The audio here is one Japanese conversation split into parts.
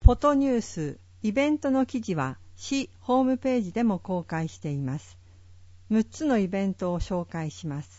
フォトニュース、イベントの記事は市ホームページでも公開しています。6つのイベントを紹介します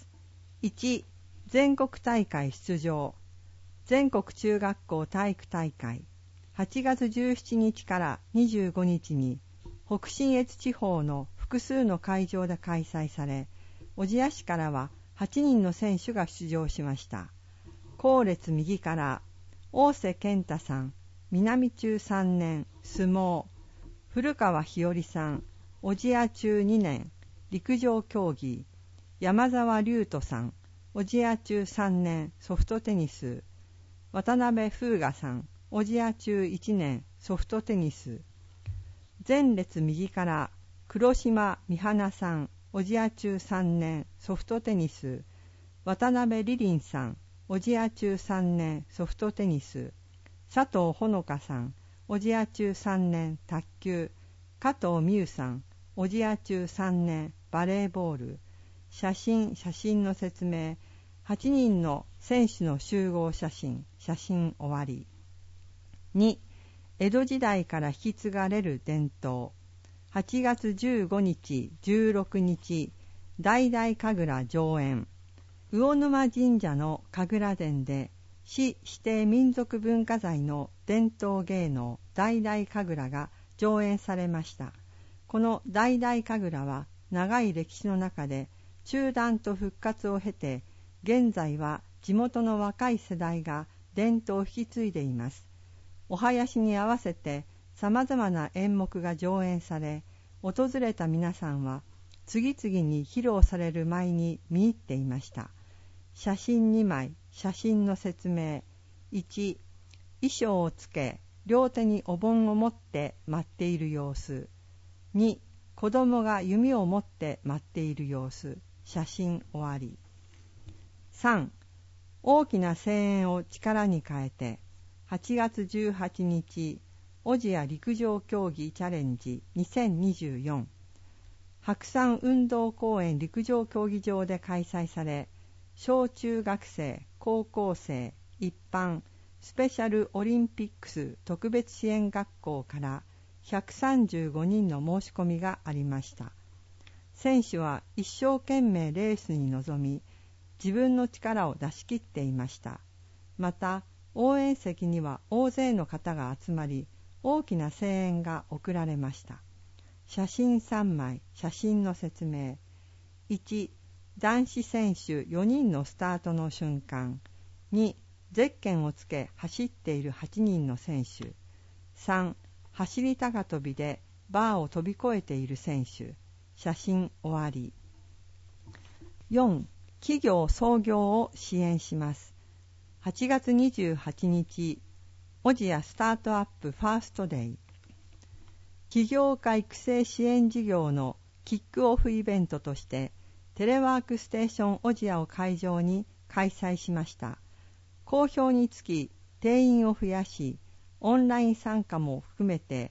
。1、全国大会出場。全国中学校体育大会。8月17日から25日に北信越地方の複数の会場で開催され、小千谷市からは8人の選手が出場しました。後列右から、大瀬健太さん、南中3年、相撲。古川日和さん、小千谷中2年、陸上競技。山沢龍斗さん、小千谷中3年、ソフトテニス。渡辺風雅さん、小千谷中1年、ソフトテニス。前列右から、黒島美花さん、小千谷中3年、ソフトテニス。渡辺リリンさん、小千谷中3年、ソフトテニス。佐藤ほのかさん、小千谷中3年、卓球。加藤美優さん、小千谷中3年、バレーボール。写真の説明。8人の選手の集合写真終わり。2、江戸時代から引き継がれる伝統。8月15日、16日、大々神楽上演。魚沼神社の神楽殿で、市指定民族文化財の伝統芸能大々神楽が上演されました。この大々神楽は長い歴史の中で中断と復活を経て、現在は地元の若い世代が伝統を引き継いでいます。お囃子に合わせて様々な演目が上演され、訪れた皆さんは次々に披露される舞に見入っていました。写真2枚、写真の説明。1、衣装をつけ、両手にお盆を持って舞っている様子。2、子供が弓を持って舞っている様子。写真終わり。3、大きな声援を力に変えて、8月18日、小千谷陸上競技チャレンジ2024。白山運動公園陸上競技場で開催され、小中学生、高校生、一般、スペシャルオリンピックス特別支援学校から135人の申し込みがありました。選手は一生懸命レースに臨み、自分の力を出し切っていました。また、応援席には大勢の方が集まり、大きな声援が送られました。写真3枚、写真の説明。1、男子選手4人のスタートの瞬間。2、ゼッケンをつけ走っている8人の選手。3、走り高跳びでバーを飛び越えている選手。写真終わり。4、企業創業を支援します。8月28日、小千谷スタートアップファーストデイ。起業家育成支援事業のキックオフイベントとして、テレワークステーション小千谷を会場に開催しました。好評につき定員を増やし、オンライン参加も含めて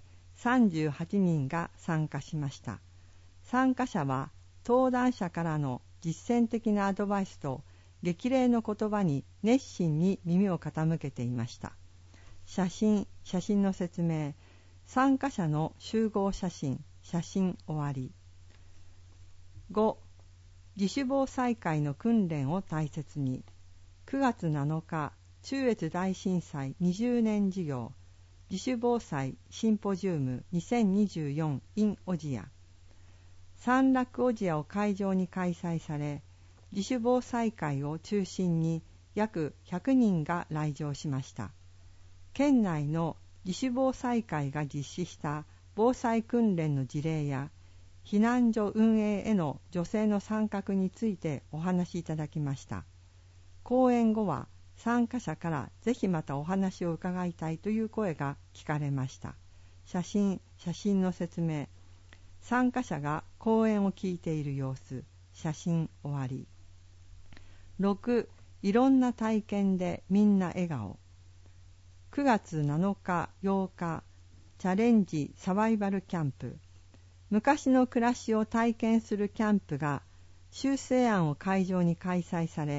38人が参加しました。参加者は登壇者からの実践的なアドバイスと激励の言葉に熱心に耳を傾けていました。写真の説明。参加者の集合写真終わり。5、自主防災会の訓練を大切に。9月7日、中越大震災20年事業自主防災シンポジウム2024 in 小千谷。三楽小千谷を会場に開催され、自主防災会を中心に約100人が来場しました。県内の自主防災会が実施した防災訓練の事例や避難所運営への女性の参画についてお話しいただきました。講演後は参加者からぜひまたお話を伺いたいという声が聞かれました。写真の説明。参加者が講演を聞いている様子。写真終わり。6、いろんな体験でみんな笑顔。9月7日、8日、チャレンジサバイバルキャンプ。昔の暮らしを体験するキャンプが修正案を会場に開催さ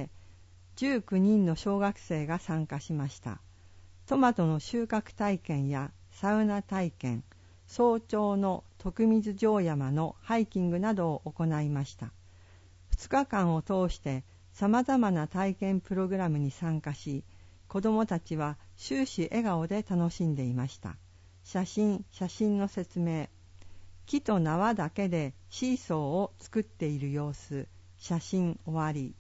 れ、19人の小学生が参加しました。トマトの収穫体験やサウナ体験、早朝の徳水城山のハイキングなどを行いました。2日間を通してさまざまな体験プログラムに参加し、子どもたちは終始笑顔で楽しんでいました。写真の説明。木と縄だけでシーソーを作っている様子。写真終わり。